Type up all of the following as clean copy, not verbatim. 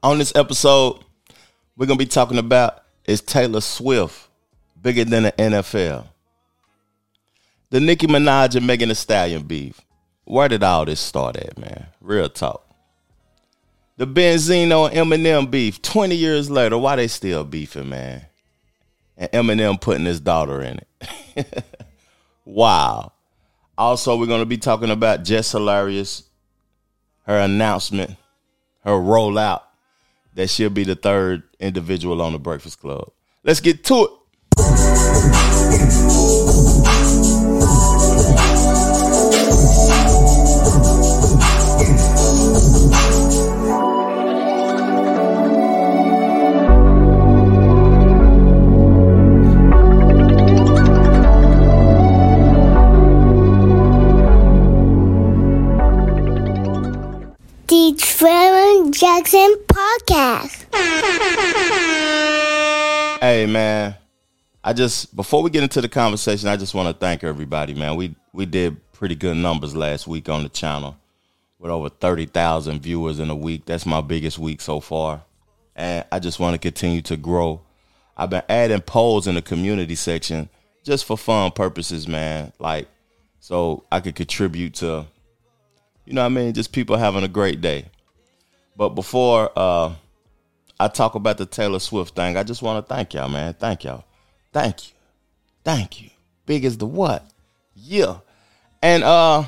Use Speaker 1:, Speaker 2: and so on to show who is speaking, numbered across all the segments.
Speaker 1: On this episode, we're going to be talking about, is Taylor Swift bigger than the NFL? The Nicki Minaj and Megan Thee Stallion beef. Where did all this start at, man? Real talk. The Benzino and Eminem beef. 20 years later, why they still beefing, man? And Eminem putting his daughter in it. Wow. Also, we're going to be talking about Jess Hilarious, her announcement, her rollout, that she'll be the third individual on the Breakfast Club. Let's get to it.
Speaker 2: The Trevor Jackson Podcast.
Speaker 1: Hey, man. Before we get into the conversation, I just want to thank everybody, man. We did pretty good numbers last week on the channel with over 30,000 viewers in a week. That's my biggest week so far. And I just want to continue to grow. I've been adding polls in the community section just for fun purposes, man. Like, so I could contribute to, you know what I mean, just people having a great day. But before I talk about the Taylor Swift thing, I just want to thank y'all, man. Thank y'all. Thank you. Thank you. Big as the what? Yeah. And I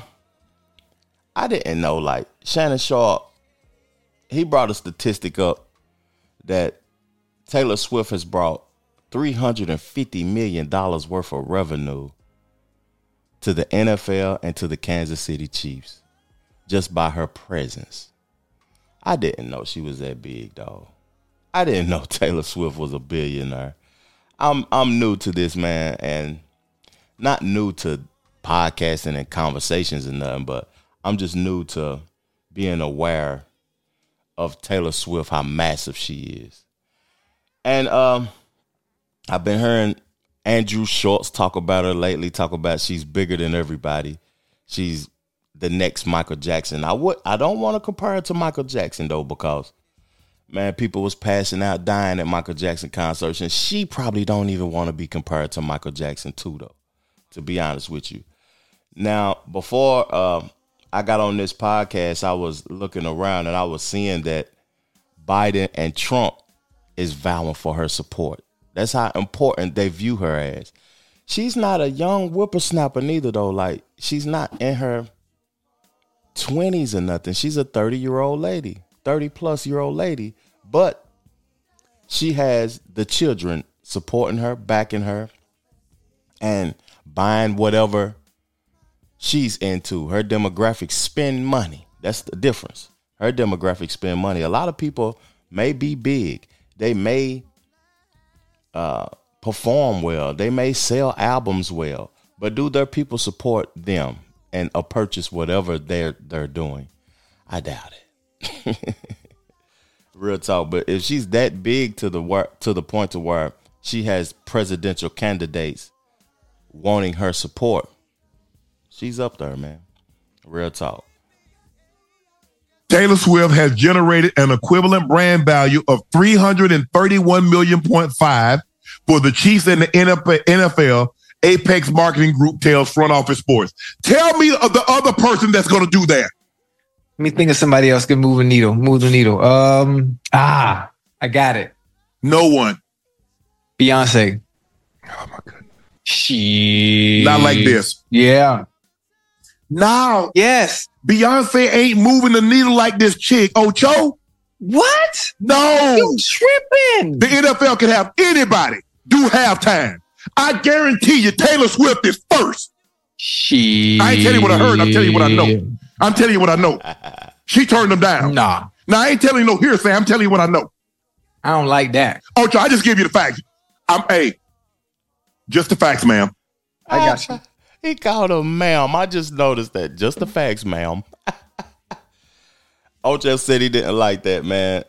Speaker 1: didn't know, like, Shannon Sharp, he brought a statistic up that Taylor Swift has brought $350 million worth of revenue to the NFL and to the Kansas City Chiefs just by her presence. I didn't know she was that big, dog. I didn't know Taylor Swift was a billionaire. I'm new to this, man, and not new to podcasting and conversations and nothing, but I'm just new to being aware of Taylor Swift, how massive she is. And I've been hearing Andrew Schultz talk about her lately, talk about she's bigger than everybody. She's the next Michael Jackson. I don't want to compare her to Michael Jackson, though, because, man, people was passing out, dying at Michael Jackson concerts, and she probably don't even want to be compared to Michael Jackson, too, though, to be honest with you. Now, before I got on this podcast, I was looking around, and I was seeing that Biden and Trump is vowing for her support. That's how important they view her as. She's not a young whippersnapper neither, though. Like, she's not in her 20s or nothing. She's a 30-year-old lady, 30-plus-year-old lady, but she has the children supporting her, backing her, and buying whatever she's into. Her demographics spend money. That's the difference. Her demographics spend money. A lot of people may be big. They may perform well. They may sell albums well, but do their people support them and purchase whatever they're doing? I doubt it. Real talk. But if she's that big to the point to where she has presidential candidates wanting her support, she's up there, man. Real talk.
Speaker 3: Taylor Swift has generated an equivalent brand value of $331.5 million for the Chiefs and the NFL. Apex Marketing Group tells Front Office Sports. Tell me of the other person that's going to do that.
Speaker 4: Let me think of somebody else can move the needle. I got it.
Speaker 3: No one.
Speaker 4: Beyonce.
Speaker 3: Oh my goodness.
Speaker 4: She.
Speaker 3: Not like this.
Speaker 4: Yeah.
Speaker 3: Now.
Speaker 4: Yes.
Speaker 3: Beyonce ain't moving the needle like this chick. Ocho?
Speaker 4: What?
Speaker 3: No.
Speaker 4: You tripping.
Speaker 3: The NFL can have anybody do halftime. I guarantee you Taylor Swift is first. I ain't telling you what I heard. I'm telling you what I know. She turned them down.
Speaker 4: Nah.
Speaker 3: Now, I ain't telling you no hearsay. I'm telling you what I know.
Speaker 4: I don't like that.
Speaker 3: Ocho, I just give you the facts. Just the facts, ma'am.
Speaker 4: I got you.
Speaker 1: He called her ma'am. I just noticed that. Just the facts, ma'am. Ocho said he didn't like that, man.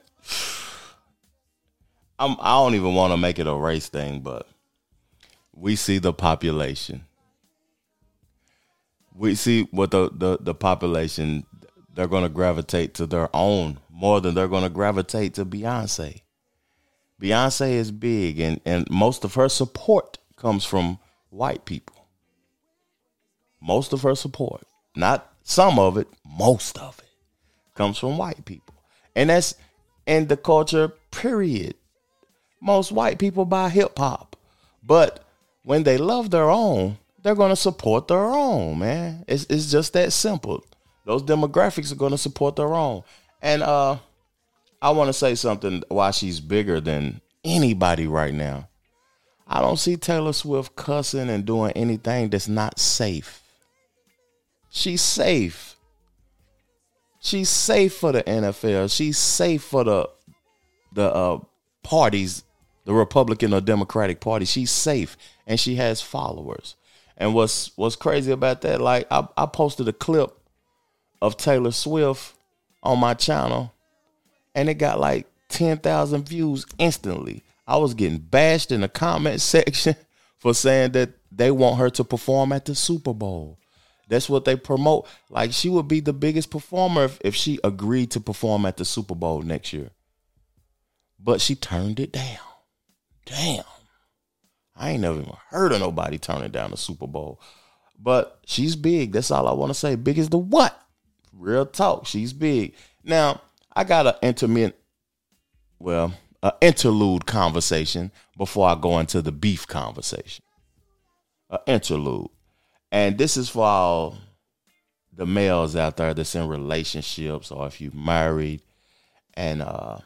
Speaker 1: I don't even want to make it a race thing, but we see the population. We see what the population, they're going to gravitate to their own more than they're going to gravitate to Beyonce. Beyonce is big, and most of her support comes from white people. Most of her support, not some of it, most of it comes from white people. And that's in the culture, period. Most white people buy hip hop, but when they love their own, they're going to support their own, man. It's just that simple. Those demographics are going to support their own. And I want to say something why she's bigger than anybody right now. I don't see Taylor Swift cussing and doing anything that's not safe. She's safe. She's safe for the NFL. She's safe for the parties, the Republican or Democratic Party. She's safe, and she has followers. And what's crazy about that, like I posted a clip of Taylor Swift on my channel, and it got like 10,000 views instantly. I was getting bashed in the comment section for saying that they want her to perform at the Super Bowl. That's what they promote. Like, she would be the biggest performer if she agreed to perform at the Super Bowl next year. But she turned it down. Damn. I ain't never even heard of nobody turning down the Super Bowl. But she's big. That's all I want to say. Big as the what? Real talk. She's big. Now, I got an interlude conversation before I go into the beef conversation. An interlude. And this is for all the males out there that's in relationships, or if you're married and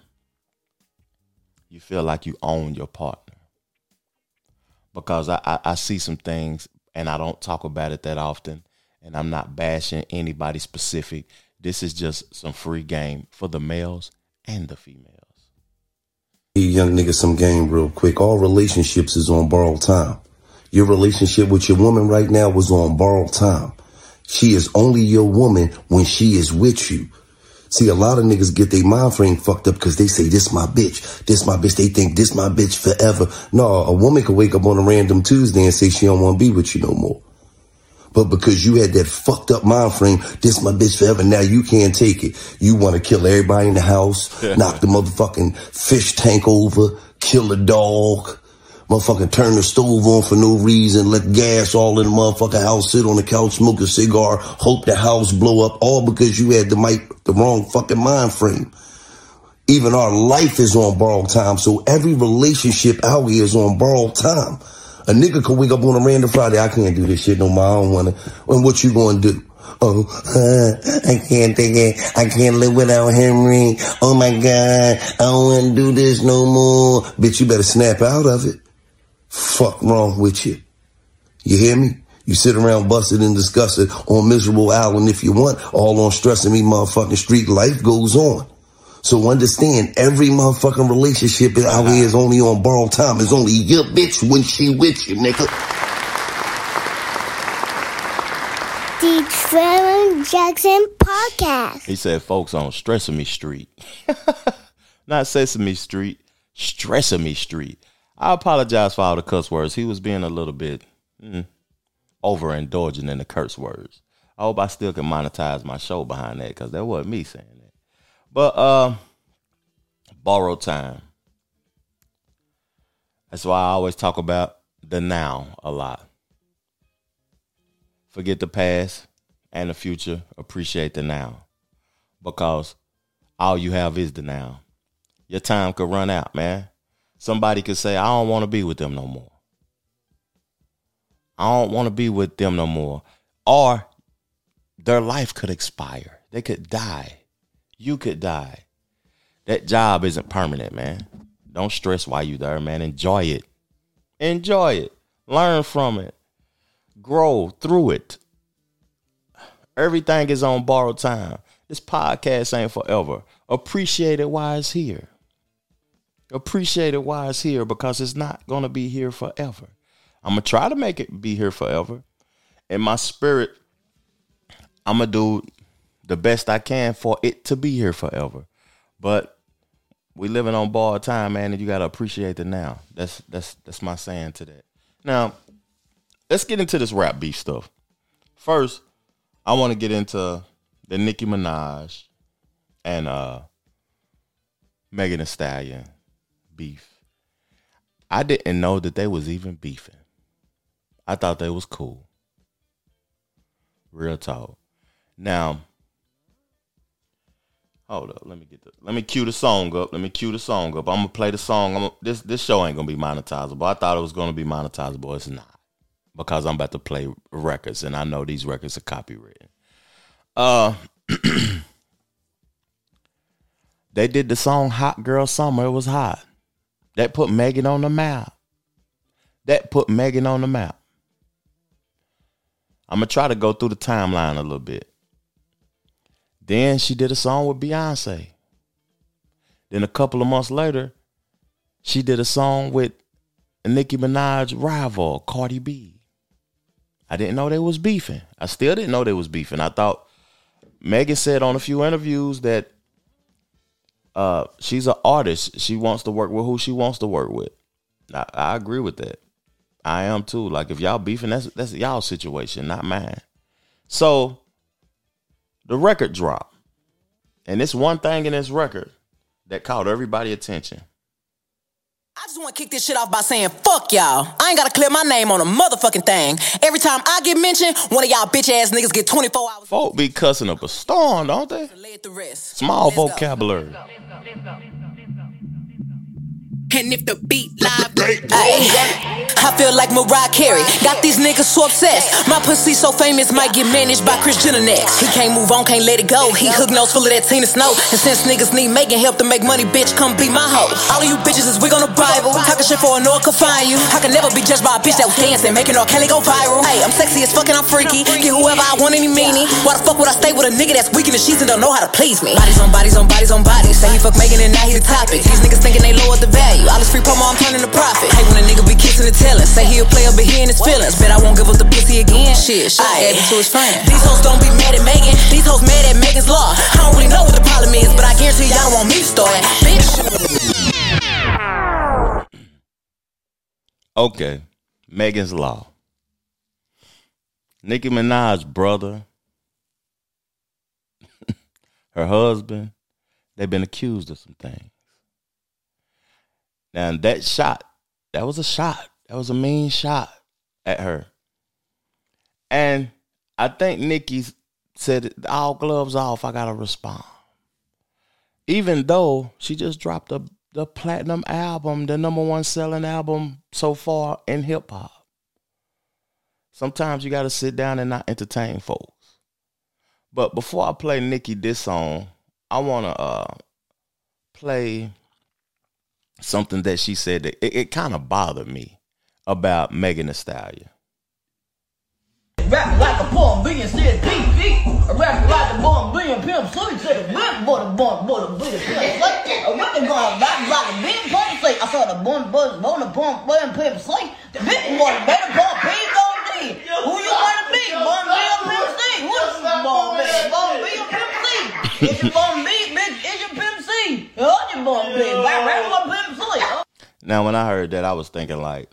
Speaker 1: you feel like you own your partner. Because I see some things, and I don't talk about it that often, and I'm not bashing anybody specific. This is just some free game for the males and the females.
Speaker 5: Hey, young nigga, some game real quick. All relationships is on borrowed time. Your relationship with your woman right now was on borrowed time. She is only your woman when she is with you. See, a lot of niggas get their mind frame fucked up because they say, this my bitch, this my bitch. They think this my bitch forever. No, a woman could wake up on a random Tuesday and say she don't want to be with you no more. But because you had that fucked up mind frame, this my bitch forever, now you can't take it. You want to kill everybody in the house, knock the motherfucking fish tank over, kill a dog, motherfucking turn the stove on for no reason, let gas all in the motherfucking house, sit on the couch, smoke a cigar, hope the house blow up, all because you had the wrong fucking mind frame. Even our life is on borrowed time, so every relationship out here is on borrowed time. A nigga could wake up on a random Friday, I can't do this shit no more, I don't want to. And what you gonna do? Oh, I can't take it. I can't live without Henry. Oh my God, I don't want to do this no more. Bitch, you better snap out of it. Fuck wrong with you? You hear me? You sit around busted and disgusted on Miserable Island if you want, all on stressing me motherfucking street. Life goes on. So understand, every motherfucking relationship out here is only on borrowed time. It's only your bitch when she with you, nigga.
Speaker 2: The Trevor Jackson Podcast.
Speaker 1: He said, folks on Sesame Street. Not Sesame Street, Sesame Street. I apologize for all the cuss words. He was being a little bit overindulgent in the curse words. I hope I still can monetize my show behind that, because that wasn't me saying that. But borrowed time. That's why I always talk about the now a lot. Forget the past and the future. Appreciate the now. Because all you have is the now. Your time could run out, man. Somebody could say, I don't want to be with them no more. I don't want to be with them no more. Or their life could expire. They could die. You could die. That job isn't permanent, man. Don't stress while you're there, man. Enjoy it. Enjoy it. Learn from it. Grow through it. Everything is on borrowed time. This podcast ain't forever. Appreciate it while it's here. Appreciate it while it's here, because it's not going to be here forever. I'm going to try to make it be here forever. In my spirit, I'm going to do the best I can for it to be here forever. But we living on borrowed time, man, and you got to appreciate the now. That's my saying to that. Now, let's get into this rap beef stuff. First, I want to get into the Nicki Minaj and Megan Thee Stallion beef. I didn't know that they was even beefing. I thought they was cool. Real talk. Now, hold up. Let me cue the song up. I'm gonna play the song. This show ain't gonna be monetizable. I thought it was gonna be monetizable. It's not, because I'm about to play records, and I know these records are copywritten. They did the song "Hot Girl Summer." It was hot. That put Megan on the map. I'm going to try to go through the timeline a little bit. Then she did a song with Beyonce. Then a couple of months later, she did a song with Nicki Minaj's rival, Cardi B. I didn't know they was beefing. I still didn't know they was beefing. I thought Megan said on a few interviews that she's an artist. She wants to work with who she wants to work with. I agree with that. I am too. Like, if y'all beefing, that's y'all's situation, not mine. So the record dropped. And it's one thing in this record that caught everybody's attention.
Speaker 6: I just want to kick this shit off by saying, fuck y'all. I ain't got to clear my name on a motherfucking thing. Every time I get mentioned, one of y'all bitch ass niggas get 24 hours.
Speaker 1: Folk be cussing up a storm, don't they? Small vocabulary.
Speaker 6: And if the beat live, I feel like Mariah Carey. Got these niggas so obsessed. My pussy so famous, might get managed by Kris Jenner next. He can't move on, can't let it go. He hook nose full of that Tina Snow. And since niggas need making help to make money, bitch, come be my hoe. All of you bitches is wig on the Bible. Talking shit for a no one can find you. I can never be judged by a bitch that was dancing, making R. Kelly go viral. Hey, I'm sexy as fuck and I'm freaky. Get whoever I want, any meanie. Why the fuck would I stay with a nigga that's weak in the sheets and don't know how to please me? Bodies on bodies on bodies on bodies. Say he fuck Megan and now he the topic. These niggas thinking they lowered the value. All this free promo, I'm turning to profit. Hate when a nigga be kissing and telling. Say he'll play up, but he in his feelings. Bet I won't give up the pussy again. Shit, gave it to his friend. These hoes don't be mad at Megan. These hoes mad at Megan's law. I don't really know what the problem is, but I guarantee y'all don't want me to start. Bitch.
Speaker 1: Okay, Megan's Law. Nicki Minaj's brother, her husband, they've been accused of some things. Now, that was a shot. That was a mean shot at her. And I think Nicki said, all gloves off, I got to respond. Even though she just dropped the platinum album, the number one selling album so far in hip hop. Sometimes you got to sit down and not entertain folks. But before I play Nicki this song, I want to play something that she said that it kind of bothered me about Megan Thee Stallion.
Speaker 7: Rapping like a born being said beef. Rapping like a born being pimp. So he said a rap for the born being pimp. Like a rapping going rap like a being pimp. Say I saw the born buzz born the born pimp. Say the bitch more better born being on me. Who you want to be? Born being pimp. Say what's the born being? Born being pimp. Say it's your born being bitch. It's your pimp. Say oh your born being. Rap for pimp. Say.
Speaker 1: Now when I heard that, I was thinking like,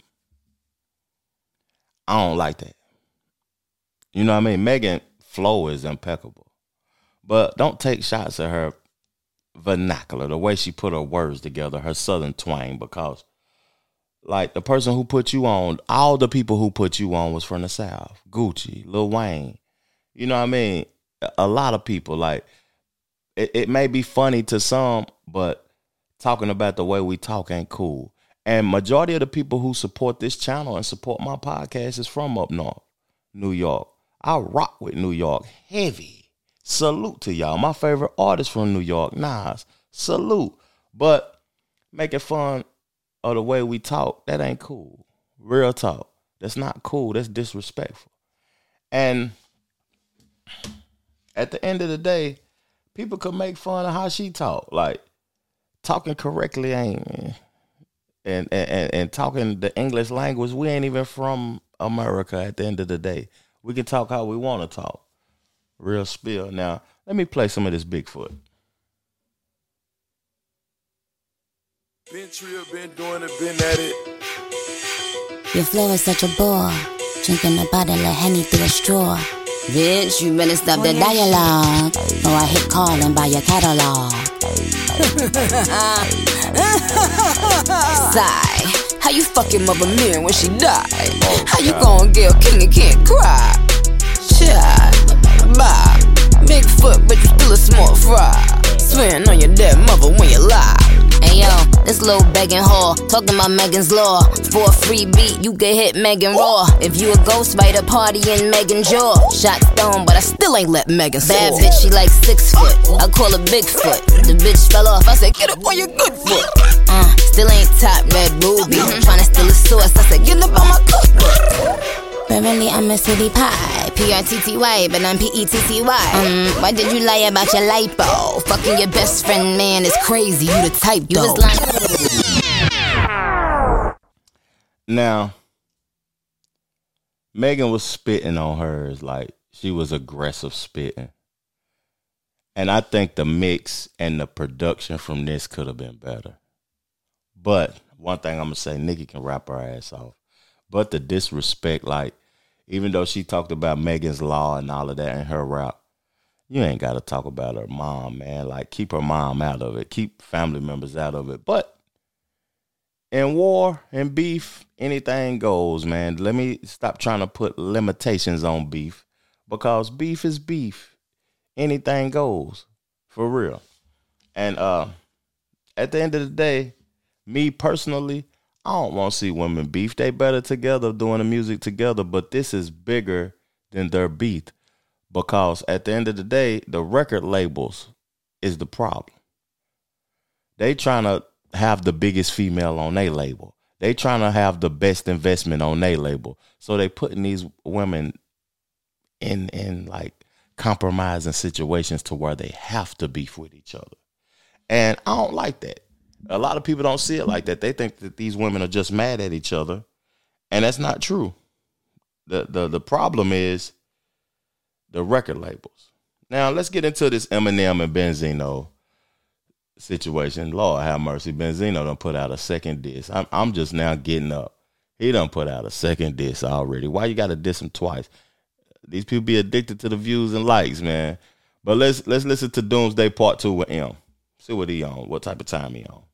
Speaker 1: I don't like that. You know what I mean? Megan flow is impeccable. But don't take shots at her vernacular, the way she put her words together, her southern twang, because like the person who put you on, all the people who put you on was from the South. Gucci, Lil Wayne. You know what I mean? A lot of people, like, it may be funny to some, but talking about the way we talk ain't cool. And majority of the people who support this channel and support my podcast is from up north, New York. I rock with New York heavy. Salute to y'all. My favorite artist from New York, Nas. Salute. But making fun of the way we talk, that ain't cool. Real talk. That's not cool. That's disrespectful. And at the end of the day, people could make fun of how she talk. Like, talking correctly ain't, and talking the English language, we ain't even from America at the end of the day. We can talk how we want to talk. Real spill. Now, let me play some of this Bigfoot.
Speaker 8: Been trill, been doing it, been at it.
Speaker 9: Your flow is such a bore. Drinking a bottle of Henny through a straw.
Speaker 6: Bitch, you better stop the dialogue, or I hit call and buy your catalog. Sigh, how you fucking Mother Mary when she died? How you gon' Gayle King and can't cry? Child, bye. Big foot, but you still a small fry. Swearing on your dead mother when you lie. Hey yo, this little begging whore talking about Megan's Law. For a free beat, you can hit Megan Raw. If you a ghostwriter, party in Megan jaw. Shot stone, but I still ain't let Megan soar. Bad bitch, she like 6 foot. I call her Bigfoot. The bitch fell off, I said get up on your good foot. Still ain't top red booby. Tryna steal a source, I said get up on my cookbook. But really I'm a city pie, P-R-T-T-Y, but I'm P-E-T-T-Y. Why did you lie about your lipo? Fucking your best friend, man, is crazy, you the type though. You was lying.
Speaker 1: Now, Megan was spitting on hers, like she was aggressive spitting. And I think the mix and the production from this could have been better. But one thing I'm going to say, Nicki can rap her ass off. But the disrespect, like, even though she talked about Megan's Law and all of that in her rap, you ain't got to talk about her mom, man. Like, keep her mom out of it. Keep family members out of it. But in war and beef, anything goes, man. Let me stop trying to put limitations on beef, because beef is beef. Anything goes, for real. And at the end of the day, me personally, I don't want to see women beef. They better together doing the music together, but this is bigger than their beef, because at the end of the day, the record labels is the problem. They trying to have the biggest female on their label. They trying to have the best investment on their label. So they putting these women in like compromising situations to where they have to beef with each other. And I don't like that. A lot of people don't see it like that. They think that these women are just mad at each other, and that's not true. The problem is the record labels. Now, let's get into this Eminem and Benzino situation. Lord have mercy, Benzino done put out a second diss. I'm just now getting up. He done put out a second diss already. Why you got to diss him twice? These people be addicted to the views and likes, man. But let's listen to Doomsday Part 2 with M. See what he on, what type of time he on.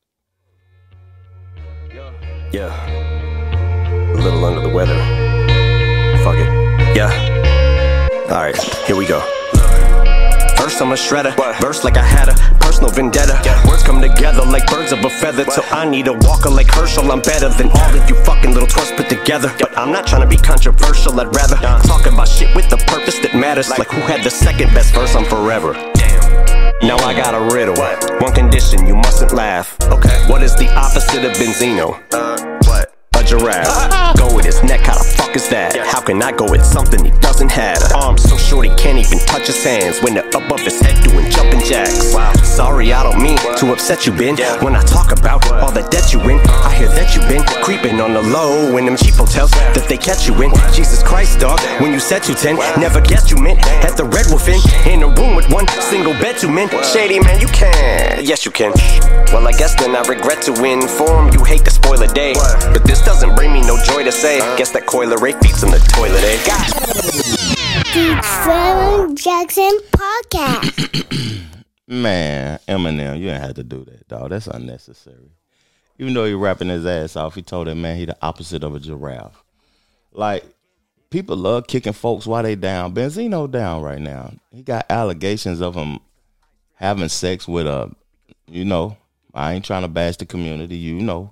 Speaker 9: Yeah, a little under the weather. Fuck it. Yeah. Alright, here we go. First I'm a shredder, verse like I had a personal vendetta. Words come together like birds of a feather. So I need a walker like Herschel. I'm better than all of you fucking little twerps put together. But I'm not trying to be controversial. I'd rather talk about shit with the purpose that matters. Like who had the second best verse on Forever. Now I got a riddle. One condition, you mustn't laugh. Okay. What is the opposite of Benzino? What? A giraffe. Go with his neck, how the fuck is that? How can I go with something he doesn't have? Arms so short he can't even touch his hands when they're above his head doing jumping jacks. Sorry, I don't mean to upset you, Ben. When I talk about all the debt you in, I hear that you been creeping on the low in them cheap hotels that they catch you in. Jesus Christ, dog, when you said you 10, never guessed you meant at the Red Wolf Inn, in a room with one single bed to men. Shady man, you can. Yes, you can. Well, I guess then I regret to inform you hate to spoil a day, but this doesn't bring me no joy to say. Guess that Coiler Ray feeds in the toilet, eh?
Speaker 2: The Trevor Jackson Podcast.
Speaker 1: Man, Eminem, you ain't had to do that, dog. That's unnecessary. Even though he rapping his ass off, he told that man he the opposite of a giraffe. Like, people love kicking folks while they down. Benzino down right now. He got allegations of him having sex with a, I ain't trying to bash the community,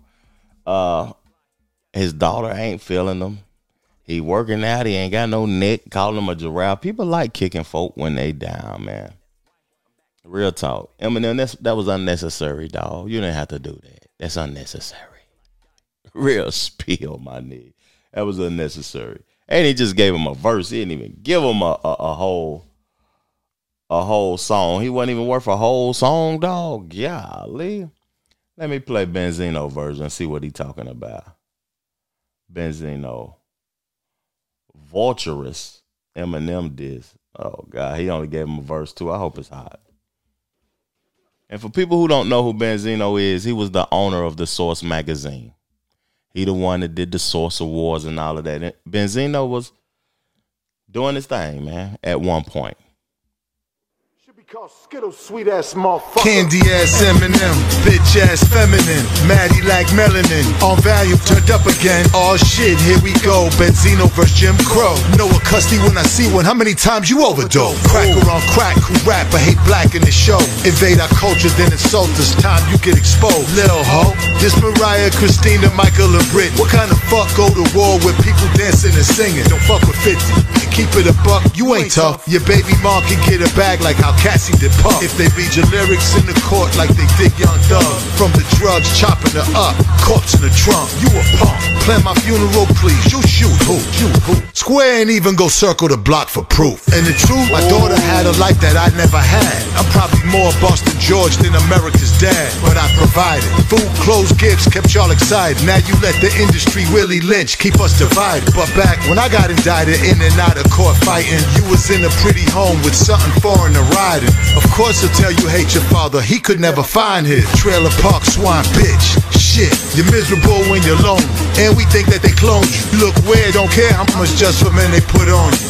Speaker 1: his daughter ain't feeling him. He working out, he ain't got no neck, calling him a giraffe. People like kicking folk when they down, man. Real talk. Eminem, that was unnecessary, dog. You didn't have to do that. That's unnecessary. Real spill, my nigga. That was unnecessary. And he just gave him a verse. He didn't even give him a whole song. He wasn't even worth a whole song, dog. Golly. Let me play Benzino version and see what he talking about. Benzino. Vulturous. Eminem diss. Oh, God. He only gave him a verse, too. I hope it's hot. And for people who don't know who Benzino is, he was the owner of the Source magazine. He the one that did the Source Awards and all of that. And Benzino was doing his thing, man, at one point.
Speaker 10: Skittles, sweet ass motherfucker.
Speaker 11: Candy ass Eminem, bitch ass feminine, Maddie like melanin, on volume turned up again. Oh shit, here we go, Benzino vs Jim Crow. Know a custody when I see one, how many times you overdose? Cracker on crack, who rap, I hate black in the show. Invade our culture, then insult us, time you get exposed. Lil ho, this Mariah, Christina, Michael and Brit. What kind of fuck go to war with people dancing and singing? Don't fuck with 50, keep it a buck, you ain't tough. Your baby mom can get a bag like how Cassie did Puff. If they read your lyrics in the court like they did Young Thug. From the drugs, chopping her up, corpse in the trunk, you a punk. Plan my funeral, please, you shoot who? You who? Square ain't even go circle the block for proof. And the truth, my daughter had a life that I never had. I'm probably more Boston George than America's dad, but I provided. Food, clothes, gifts, kept y'all excited. Now you let the industry Willie Lynch keep us divided. But back when I got indicted in and out of court fighting, you was in a pretty home with something foreign to riding. Of course he'll tell you hate your father, he could never find his trailer park swine bitch. Shit, you're miserable when you're lonely, and we think that they cloned you. You look weird, don't care how much just for men they put on you.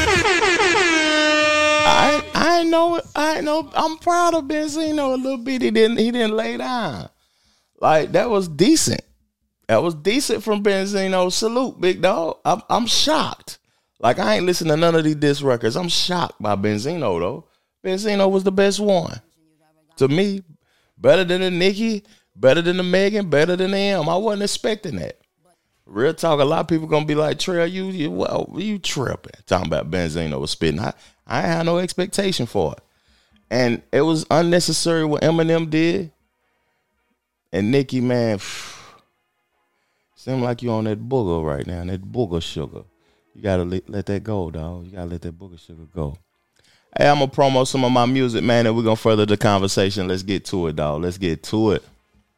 Speaker 1: I know. I'm proud of Benzino a little bit. He didn't lay down. Like, that was decent. That was decent from Benzino. Salute, big dog. I'm shocked. Like, I ain't listened to none of these diss records. I'm shocked by Benzino though. Benzino was the best one. To me, better than the Nicki, better than the Megan, better than the M. I wasn't expecting that. Real talk, a lot of people gonna be like, Trail, you tripping. Talking about Benzino was spitting. I ain't had no expectation for it. And it was unnecessary what Eminem did. And Nicki, man, seem like you on that booger right now, that booger sugar. You gotta let that go, dog. You gotta let that booger sugar go. Hey, I'm gonna promo some of my music, man, and we're gonna further the conversation. Let's get to it, dog. Let's get to it.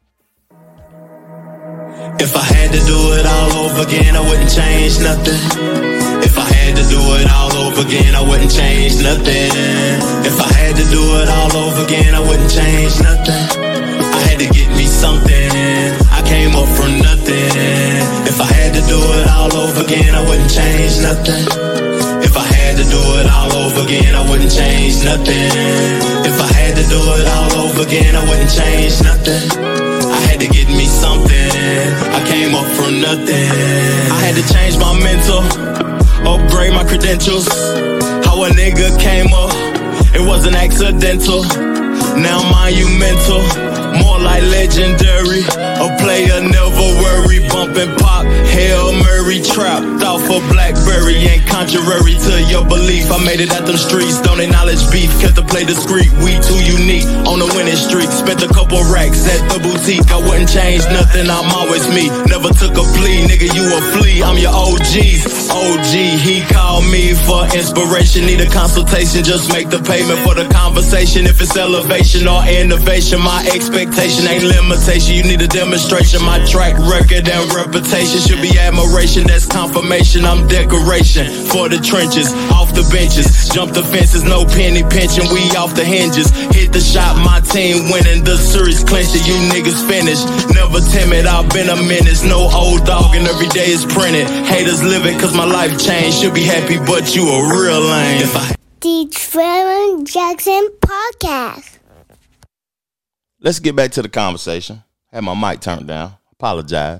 Speaker 12: If I had to do it all over again, I wouldn't change nothing. If I had to do it all over again, I wouldn't change nothing. If I had to do it all over again, I wouldn't change nothing. I had to get me something. I came up from nothing. If I had to do it all over again, I wouldn't change nothing. If I had to do it all over again, I wouldn't change nothing. If I had to do it all over again, I wouldn't change nothing. I had to get me something. I came up from nothing. I had to change my mental, upgrade my credentials. How a nigga came up, it wasn't accidental. Now monumental, more like legendary. A player never worry, bumping pop, Hail Mary, trapped off a Blackberry. Ain't contrary to your belief. I made it out them streets, don't acknowledge beef. Kept the play discreet, we too unique. On the winning streak, spent a couple racks at the boutique. I wouldn't change nothing, I'm always me. Never took a plea, nigga, you a flea. I'm your OG's OG, he called me for inspiration. Need a consultation, just make the payment for the conversation. If it's elevation or innovation, my expectation ain't limitation. You need a demonstration. My track record and reputation should be admiration. That's confirmation. I'm decoration for the trenches, off the benches, jump the fences, no penny pinching. We off the hinges. Hit the shot, my team winning. The series clinched it. You niggas finished. Never timid. I've been a menace. No old dog, and every day is printed. Haters living 'cause my life changed. Should be happy, but you a real lame.
Speaker 2: The Trevor Jackson Podcast.
Speaker 1: Let's get back to the conversation. Had my mic turned down. Apologize.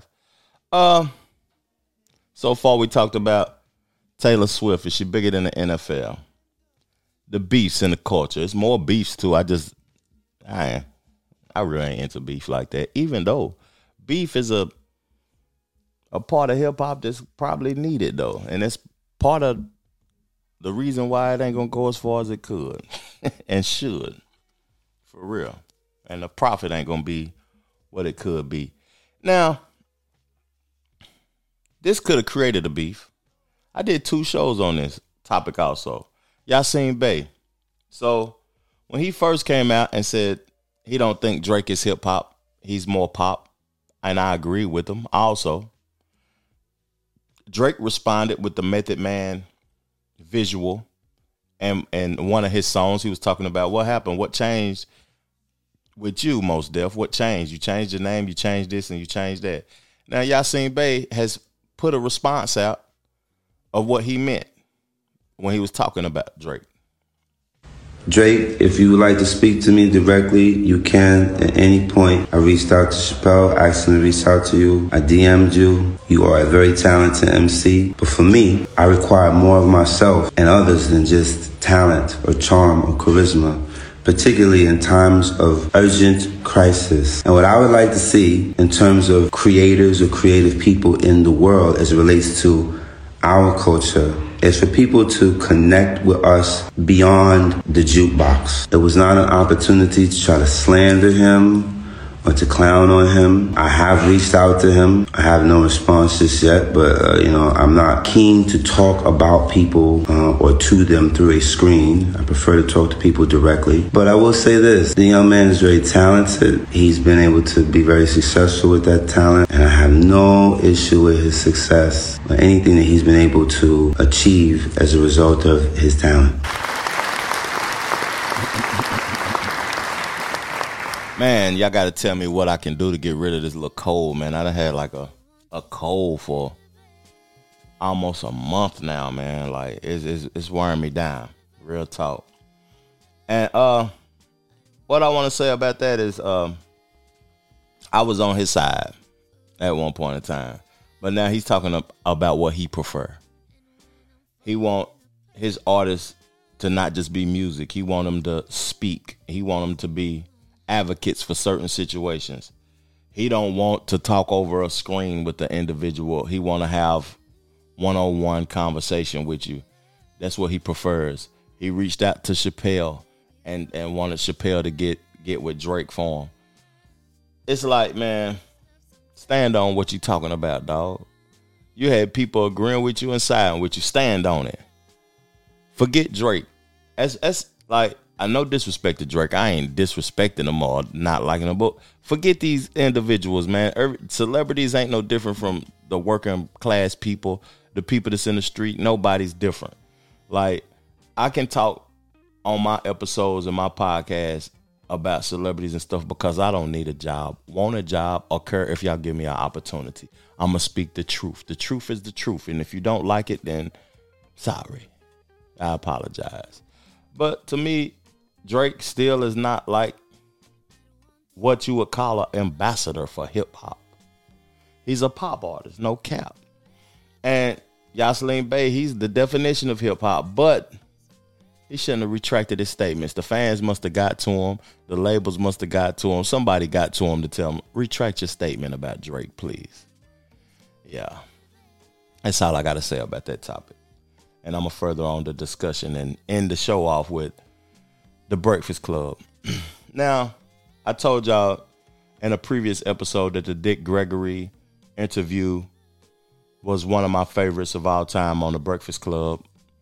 Speaker 1: So far we talked about Taylor Swift. Is she bigger than the NFL? The beefs in the culture. It's more beefs too. I really ain't into beef like that. Even though beef is a part of hip hop that's probably needed though. And it's part of the reason why it ain't gonna go as far as it could and should. For real. And the profit ain't gonna be what it could be. Now, this could have created a beef. I did 2 shows on this topic also. Yasin Bey. So when he first came out and said he don't think Drake is hip hop, he's more pop, and I agree with him also. Drake responded with the Method Man visual and one of his songs he was talking about what happened, what changed with you, Mos Def. What changed? You changed your name, you changed this, and you changed that. Now, Yasin Bey has put a response out of what he meant. when he was talking about Drake.
Speaker 5: Drake, if you would like to speak to me directly, you can at any point. I reached out to Chappelle, asked him to reach out to you. I DM'd you. You are a very talented MC. But for me, I require more of myself and others than just talent or charm or charisma, particularly in times of urgent crisis. And what I would like to see in terms of creators or creative people in the world as it relates to our culture is for people to connect with us beyond the jukebox. It was not an opportunity to try to slander him or to clown on him. I have reached out to him. I have no response just yet, but I'm not keen to talk about people or to them through a screen. I prefer to talk to people directly. But I will say this, the young man is very talented. He's been able to be very successful with that talent, and I have no issue with his success or anything that he's been able to achieve as a result of his talent.
Speaker 1: Man, y'all got to tell me what I can do to get rid of this little cold, man. I done had like a cold for almost a month now, man. Like, it's wearing me down. Real talk. And what I want to say about that is I was on his side at one point in time. But now he's talking about what he prefer. He want his artists to not just be music. He want them to speak. He want them to be advocates for certain situations. He don't want to talk over a screen with the individual. He want to have one-on-one conversation with you. That's what he prefers. He reached out to Chappelle and wanted Chappelle to get with Drake for him. It's like, man, stand on what you talking about, dog. You had people agreeing with you and siding with you. Stand on it. Forget Drake. That's like, I no disrespect to Drake. I ain't disrespecting them or not liking them. But forget these individuals, man. Celebrities ain't no different from the working class people, the people that's in the street. Nobody's different. Like, I can talk on my episodes and my podcast about celebrities and stuff because I don't need a job, want a job, or care if y'all give me an opportunity. I'm going to speak the truth. The truth is the truth. And if you don't like it, then sorry. I apologize. But to me, Drake still is not like what you would call an ambassador for hip hop. He's a pop artist, no cap. And Yoselin Bey, he's the definition of hip hop, but he shouldn't have retracted his statements. The fans must have got to him. The labels must have got to him. Somebody got to him to tell him, retract your statement about Drake, please. Yeah. That's all I got to say about that topic. And I'm going to further on the discussion and end the show off with The Breakfast Club. Now, I told y'all in a previous episode that the Dick Gregory interview was one of my favorites of all time on The Breakfast Club.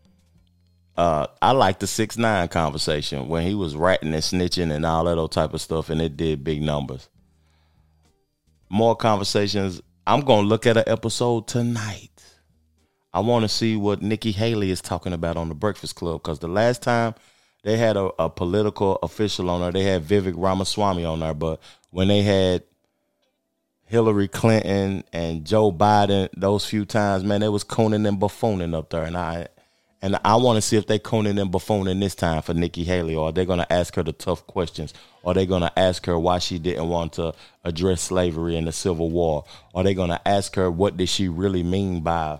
Speaker 1: I like the 6ix9ine conversation when he was ratting and snitching and all that old type of stuff, and it did big numbers. More conversations. I'm going to look at an episode tonight. I want to see what Nikki Haley is talking about on The Breakfast Club, because the last time they had a political official on there, they had Vivek Ramaswamy on there, but when they had Hillary Clinton and Joe Biden, those few times, man, they was cooning and buffooning up there, and I want to see if they cooning and buffooning this time for Nikki Haley, or they're going to ask her the tough questions, or they're going to ask her why she didn't want to address slavery and the Civil War, or they're going to ask her what did she really mean by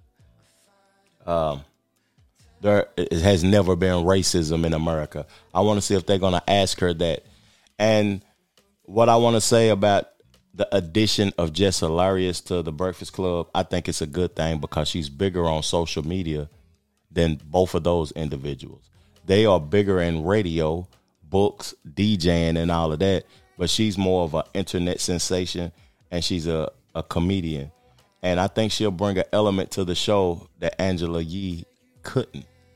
Speaker 1: there has never been racism in America. I want to see if they're going to ask her that. And what I want to say about the addition of Jess Hilarious to The Breakfast Club, I think it's a good thing because she's bigger on social media than both of those individuals. They are bigger in radio, books, DJing, and all of that, but she's more of an internet sensation, and she's a comedian. And I think she'll bring an element to the show that Angela Yee couldn't.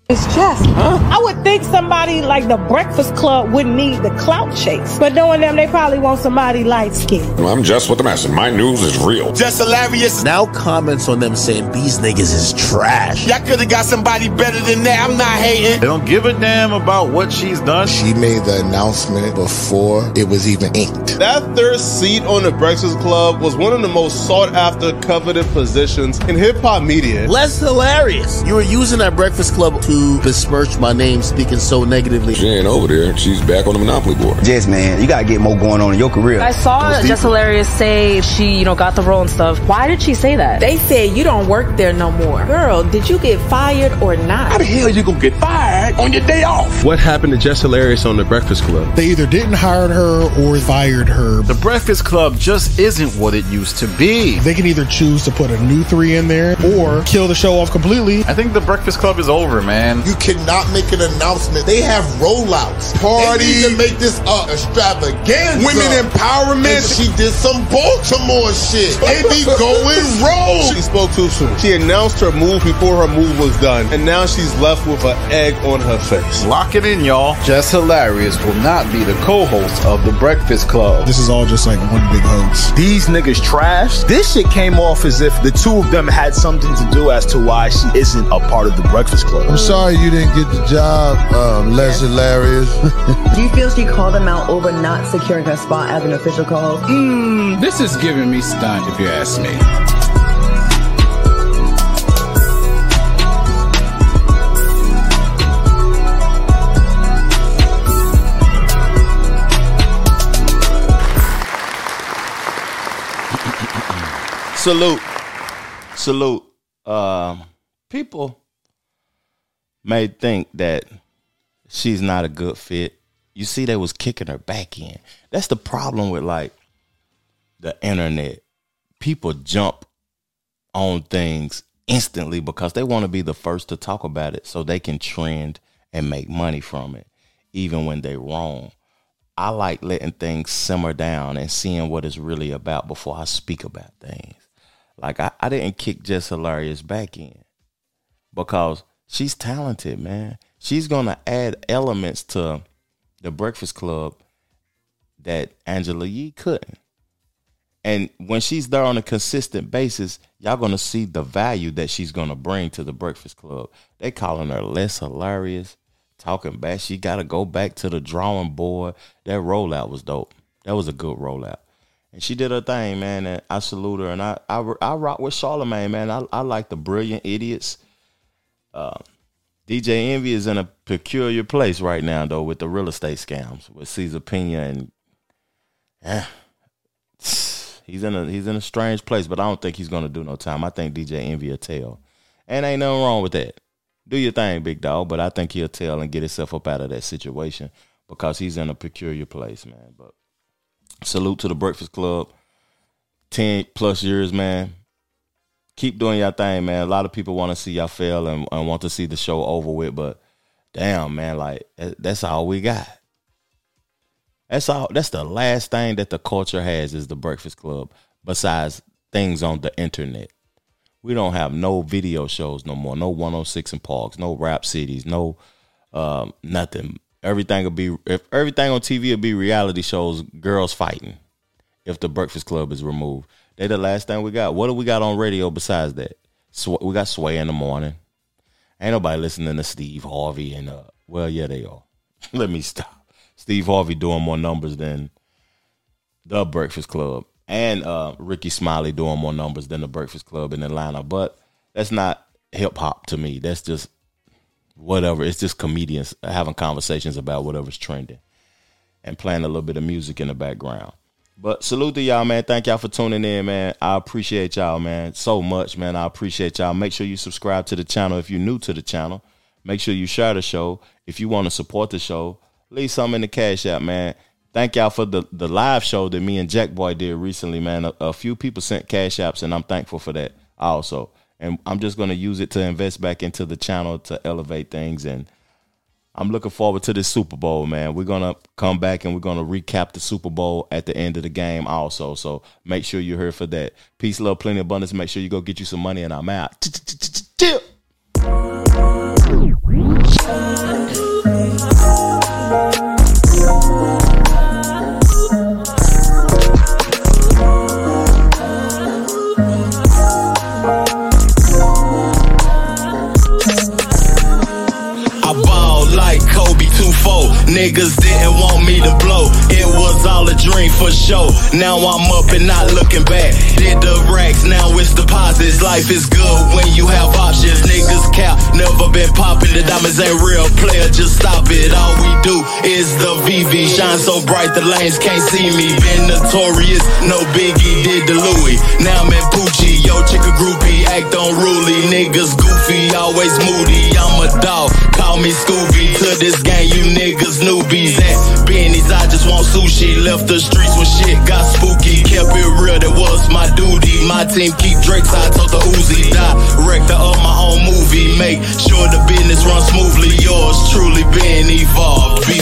Speaker 10: It's Jess. Huh? I would think somebody like the Breakfast Club wouldn't need the clout chase. But knowing them, they probably want somebody light-skinned.
Speaker 13: Well, I'm Jess with the message. My news is real.
Speaker 14: Jess hilarious.
Speaker 15: Now comments on them saying these niggas is trash.
Speaker 14: Y'all could have got somebody better than that. I'm not hating.
Speaker 16: They don't give a damn about what she's done.
Speaker 17: She made the announcement before it was even inked.
Speaker 18: That third seat on the Breakfast Club was one of the most sought-after, coveted positions in hip-hop media.
Speaker 15: Less hilarious. You were using that Breakfast Club to besmirch my name, speaking so negatively.
Speaker 13: She ain't over there. She's back on the Monopoly board.
Speaker 19: Jess, man, you gotta get more going on in your career.
Speaker 20: I saw Jess Hilarious say she, got the role and stuff. Why did she say that?
Speaker 21: They said you don't work there no more. Girl, did you get fired or not?
Speaker 13: How the hell you gonna get fired on your day off?
Speaker 22: What happened to Jess Hilarious on the Breakfast Club?
Speaker 23: They either didn't hire her or fired her.
Speaker 16: The Breakfast Club just isn't what it used to be.
Speaker 23: They can either choose to put a new 3 in there or kill the show off completely.
Speaker 16: I think the Breakfast Club is over, man.
Speaker 11: You cannot make an announcement. They have rollouts. Parties. They need to make this extravaganza. Women empowerment. And she did some Baltimore shit. They be going rogue.
Speaker 18: She spoke too soon. She announced her move before her move was done. And now she's left with an egg on her face.
Speaker 16: Lock it in, y'all. Jess Hilarious will not be the co-host of the Breakfast Club.
Speaker 23: This is all just like one big hoax.
Speaker 16: These niggas trash. This shit came off as if the two of them had something to do as to why she isn't a part of the Breakfast Club.
Speaker 17: I'm sorry you didn't get the job, less hilarious.
Speaker 24: Do you feel she called them out over not securing her spot as an official co-host?
Speaker 25: This is giving me stunned, if you ask me.
Speaker 1: Salute. People may think that she's not a good fit. You see, they was kicking her back in. That's the problem with like the internet. People jump on things instantly because they want to be the first to talk about it so they can trend and make money from it, even when they're wrong. I like letting things simmer down and seeing what it's really about before I speak about things. Like, I didn't kick Jess Hilarious back in because she's talented, man. She's going to add elements to the Breakfast Club that Angela Yee couldn't. And when she's there on a consistent basis, y'all going to see the value that she's going to bring to the Breakfast Club. They calling her less hilarious, talking back. She got to go back to the drawing board. That rollout was dope. That was a good rollout. And she did her thing, man, and I salute her. And I rock with Charlamagne, man. I like the Brilliant Idiots. DJ Envy is in a peculiar place right now, though, with the real estate scams with Cesar Pena, and he's in a strange place. But I don't think he's gonna do no time. I think DJ Envy will tell, and ain't nothing wrong with that. Do your thing, big dog. But I think he'll tell and get himself up out of that situation because he's in a peculiar place, man. But salute to the Breakfast Club. 10 plus years, man. Keep doing your thing, man. A lot of people want to see y'all fail and want to see the show over with, but damn, man, like that's all we got. That's all. That's the last thing that the culture has is the Breakfast Club. Besides things on the internet, we don't have no video shows no more. No 106 and Parks. No Rap Cities. No nothing. Everything on TV will be reality shows, girls fighting. If the Breakfast Club is removed. They the last thing we got. What do we got on radio besides that? We got Sway in the morning. Ain't nobody listening to Steve Harvey and well, yeah, they are. Let me stop. Steve Harvey doing more numbers than the Breakfast Club, and Ricky Smiley doing more numbers than the Breakfast Club in Atlanta. But that's not hip hop to me. That's just whatever. It's just comedians having conversations about whatever's trending and playing a little bit of music in the background. But salute to y'all, man. Thank y'all for tuning in, man. I appreciate y'all, man, so much, man. I appreciate y'all. Make sure you subscribe to the channel if you're new to the channel. Make sure you share the show. If you want to support the show, leave something in the Cash App, man. Thank y'all for the live show that me and Jack Boy did recently, man. A few people sent Cash Apps, and I'm thankful for that also. And I'm just going to use it to invest back into the channel to elevate things, and I'm looking forward to this Super Bowl, man. We're going to come back and we're going to recap the Super Bowl at the end of the game also. So make sure you're here for that. Peace, love, plenty, abundance. Make sure you go get you some money, and I'm out.
Speaker 12: Niggas didn't want me to blow. It was all a dream for sure. Now I'm up and not looking back. Did the racks, now it's deposits. Life is good when you have options. Niggas cap, never been popping. The diamonds ain't real, player, just stop it. All we do is the VV. Shine so bright the lanes can't see me. Been notorious, no biggie, did the Louis. Now I'm in Poochie, yo chick a groupie. Act unruly, niggas goofy, always moody. I'm a dog, call me Scooby. To this game, you niggas newbies. At Benny's, I just want sushi. Left the streets when shit got spooky. Kept it real, that was my duty. My team keep Drake's, I told the Uzi. Director of my own movie. Make sure the business runs smoothly. Yours truly been evolved.